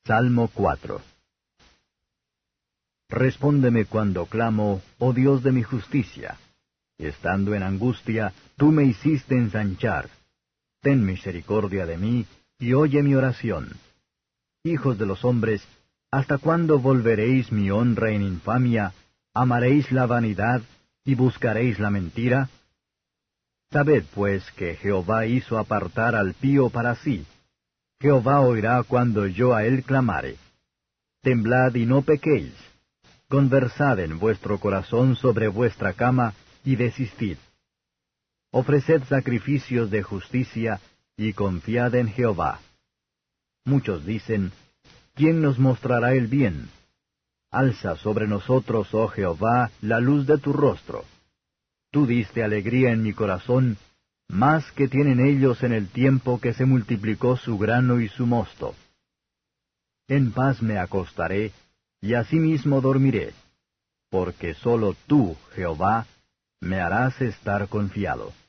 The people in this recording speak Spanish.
Salmo 4. Respóndeme cuando clamo, oh Dios de mi justicia. Estando en angustia, tú me hiciste ensanchar. Ten misericordia de mí, y oye mi oración. Hijos de los hombres, ¿hasta cuándo volveréis mi honra en infamia? ¿Amaréis la vanidad, y buscaréis la mentira? Sabed pues que Jehová hizo apartar al pío para sí. Jehová oirá cuando yo a él clamare. Temblad y no pequéis. Conversad en vuestro corazón sobre vuestra cama, y desistid. Ofreced sacrificios de justicia, y confiad en Jehová. Muchos dicen, ¿quién nos mostrará el bien? Alza sobre nosotros, oh Jehová, la luz de tu rostro. Tú diste alegría en mi corazón, más que tienen ellos en el tiempo que se multiplicó su grano y su mosto. En paz me acostaré, y asimismo dormiré, porque sólo tú, Jehová, me harás estar confiado.